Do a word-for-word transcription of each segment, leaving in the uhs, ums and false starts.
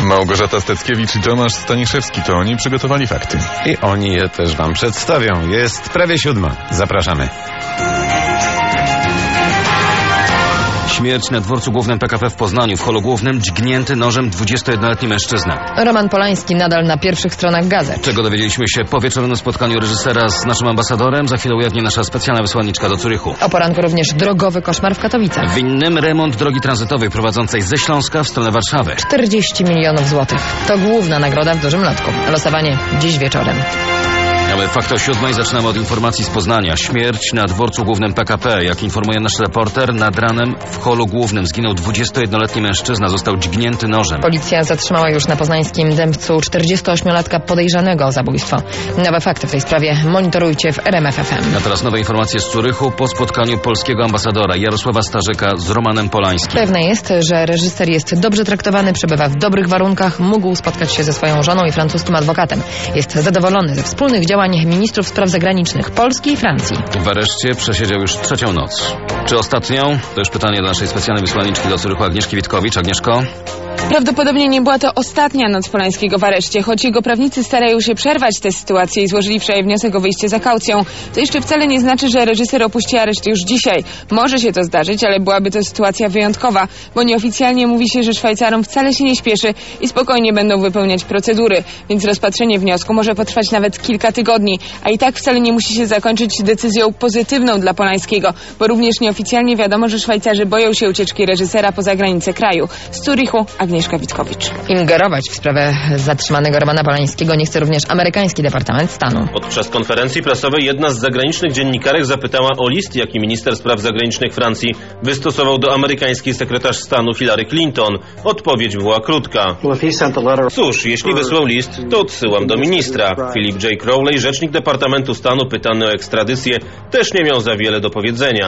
Małgorzata Steckiewicz i Tomasz Staniszewski, to oni przygotowali fakty. I oni je też wam przedstawią. Jest prawie siódma. Zapraszamy. Śmierć na dworcu głównym P K P w Poznaniu. W holu głównym dźgnięty nożem dwudziestojednoletni mężczyzna. Roman Polański nadal na pierwszych stronach gazet. Czego dowiedzieliśmy się po wieczornym spotkaniu reżysera z naszym ambasadorem, za chwilę ujawni nasza specjalna wysłanniczka do Zurychu. O poranku również drogowy koszmar w Katowicach. Winnym remont drogi tranzytowej prowadzącej ze Śląska w stronę Warszawy. czterdzieści milionów złotych. To główna nagroda w dużym lotku. Losowanie dziś wieczorem. Ale fakt o siódmej zaczynamy od informacji z Poznania. Śmierć na dworcu głównym P K P. Jak informuje nasz reporter, nad ranem w holu głównym zginął dwudziestojednoletni mężczyzna. Został dźgnięty nożem. Policja zatrzymała już na poznańskim Dębcu czterdziestoośmiolatka podejrzanego o zabójstwo. Nowe fakty w tej sprawie monitorujcie w R M F F M. A teraz nowe informacje z Zurychu po spotkaniu polskiego ambasadora Jarosława Starzyka z Romanem Polańskim. Pewne jest, że reżyser jest dobrze traktowany, przebywa w dobrych warunkach, mógł spotkać się ze swoją żoną i francuskim adwokatem. Jest zadowolony ze wspólnych działań ministrów spraw zagranicznych Polski i Francji. W areszcie przesiedział już trzecią noc. Czy ostatnią? To już pytanie do naszej specjalnej wysłanniczki do Zurychu Agnieszki Witkowicz. Agnieszko? Prawdopodobnie nie była to ostatnia noc Polańskiego w areszcie, choć jego prawnicy starają się przerwać tę sytuację i złożyli wczoraj wniosek o wyjście za kaucją. To jeszcze wcale nie znaczy, że reżyser opuści areszt już dzisiaj. Może się to zdarzyć, ale byłaby to sytuacja wyjątkowa, bo nieoficjalnie mówi się, że Szwajcarom wcale się nie śpieszy i spokojnie będą wypełniać procedury, więc rozpatrzenie wniosku może potrwać nawet kilka tygodni, a i tak wcale nie musi się zakończyć decyzją pozytywną dla Polańskiego, bo również nieoficjalnie wiadomo, że Szwajcarzy boją się ucieczki reżysera poza granice kraju. Z Zurychu Agnieszka Witkowicz. Ingerować w sprawę zatrzymanego Romana Polańskiego nie chce również amerykański Departament Stanu. Podczas konferencji prasowej jedna z zagranicznych dziennikarek zapytała o list, jaki minister spraw zagranicznych Francji wystosował do amerykańskiej sekretarz stanu Hillary Clinton. Odpowiedź była krótka. Cóż, jeśli wysłał list, to odsyłam do ministra. Philip J. Crowley, rzecznik Departamentu Stanu pytany o ekstradycję, też nie miał za wiele do powiedzenia.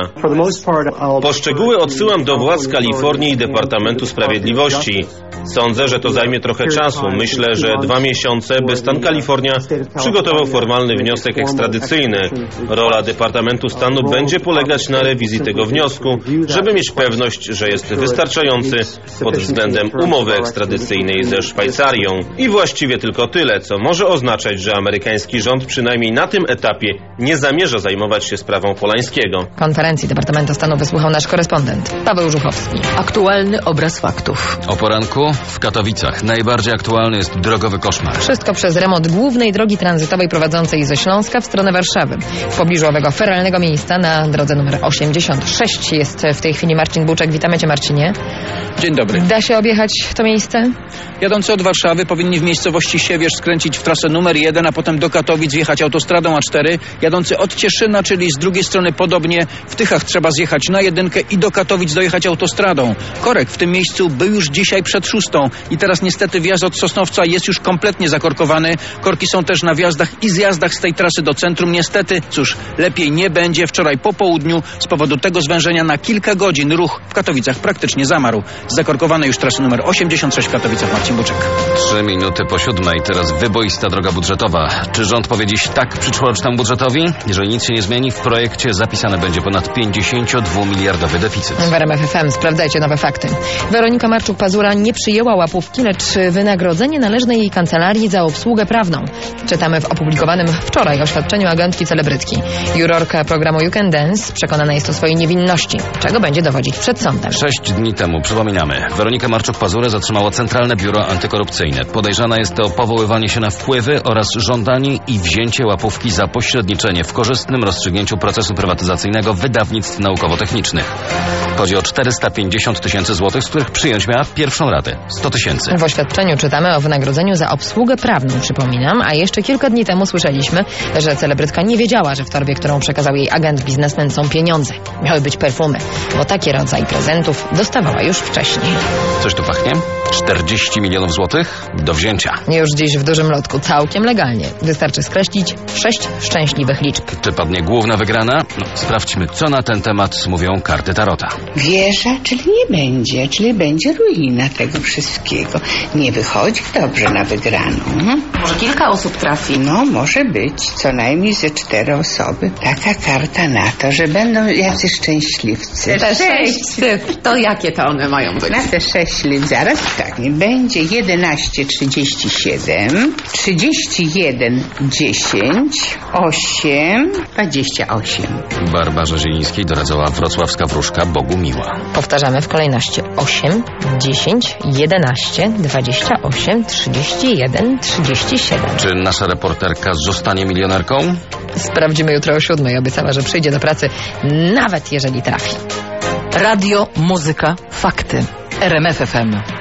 Po szczegóły odsyłam do władz Kalifornii i Departamentu Sprawiedliwości. Sądzę, że to zajmie trochę czasu. Myślę, że dwa miesiące, by stan Kalifornia przygotował formalny wniosek ekstradycyjny. Rola Departamentu Stanu będzie polegać na rewizji tego wniosku, żeby mieć pewność, że jest wystarczający pod względem umowy ekstradycyjnej ze Szwajcarią. I właściwie tylko tyle, co może oznaczać, że amerykański rząd przynajmniej na tym etapie nie zamierza zajmować się sprawą Polańskiego. Konferencji Departamentu Stanu wysłuchał nasz korespondent Paweł Żuchowski. Aktualny obraz faktów. O poranku w Katowicach najbardziej aktualny jest drogowy koszmar. Wszystko przez remont głównej drogi tranzytowej prowadzącej ze Śląska w stronę Warszawy. W pobliżu owego feralnego miejsca na drodze numer osiemdziesiąt sześć jest w tej chwili Marcin Buczek. Witamy Cię, Marcinie. Dzień dobry. Da się objechać to miejsce? Jadący od Warszawy powinni w miejscowości Siewierz skręcić w trasę numer jeden, a potem do Katowic wjechać autostradą A cztery. Jadący od Cieszyna, czyli z drugiej strony podobnie, w Tychach trzeba zjechać na jedynkę i do Katowic dojechać autostradą. Korek w tym miejscu był już dzisiaj przed szóstą i teraz niestety wjazd od Sosnowca jest już kompletnie zakorkowany. Korki są też na wjazdach i zjazdach z tej trasy do centrum. Niestety, cóż, lepiej nie będzie. Wczoraj po południu z powodu tego zwężenia na kilka godzin ruch w Katowicach praktycznie zamarł. Z zakorkowanej już trasy numer osiemdziesiąt sześć w Katowicach Marcin Buczek. Trzy minuty po siódmej, teraz wyboista droga budżetowa. Czy rząd powie dziś tak przyszłorocznemu budżetowi? Jeżeli nic się nie zmieni, w projekcie zapisane będzie ponad pięćdziesięciodwumiliardowy deficyt. W R M F F M sprawdzajcie nowe fakty. Weronika Marczuk-Pazura nie przyjęła łapówki, lecz wynagrodzenie należne jej kancelarii za obsługę prawną. Czytamy w opublikowanym wczoraj oświadczeniu agentki celebrytki. Jurorka programu You Can Dance przekonana jest o swojej niewinności, czego będzie dowodzić przed sądem. Sześć dni temu, przypominamy, Weronikę Marczuk-Pazurę zatrzymało Centralne Biuro Antykorupcyjne. Podejrzana jest o powoływanie się na wpływy oraz żądanie i wzięcie łapówki za pośredniczenie w korzystnym rozstrzygnięciu procesu prywatyzacyjnego wydawnictw naukowo-technicznych. Chodzi o czterysta pięćdziesiąt tysięcy złotych, z których przyjąć miała pierwszą ratę sto tysięcy. W oświadczeniu czytamy o wynagrodzeniu za obsługę prawną, przypominam, a jeszcze kilka dni temu słyszeliśmy, że celebrytka nie wiedziała, że w torbie, którą przekazał jej agent biznesmen, są pieniądze. Miały być perfumy, bo taki rodzaj prezentów dostawała już wcześniej. Coś tu pachnie? czterdzieści milionów złotych do wzięcia. Już dziś w dużym lotku, całkiem legalnie. Wystarczy skreślić sześć szczęśliwych liczb. Czy padnie główna wygrana? No, sprawdźmy, co na ten temat mówią karty tarota. Wieża, czyli nie będzie, czyli będzie ruina tego wszystkiego. Nie wychodzi dobrze na wygraną. Może kilka osób trafi? No, może być. Co najmniej ze cztery osoby. Taka karta na to, że będą jacyś szczęśliwcy. Te sześć cyfr, to jakie to one mają być? Na te sześć liczb zaraz tak, będzie jedenaście trzydzieści siedem, trzydzieści jeden dziesięć, osiem, dwadzieścia osiem. Barbarze Zielińskiej doradzała wrocławska wróżka Bogumiła. Powtarzamy w kolejności osiem, dziesięć, jedenaście, dwadzieścia osiem, trzydzieści jeden, trzydzieści siedem. Czy nasza reporterka zostanie milionerką? Sprawdzimy jutro o siódmej. Obiecała, że przyjdzie do pracy, nawet jeżeli trafi. Radio, muzyka, fakty. R M F F M.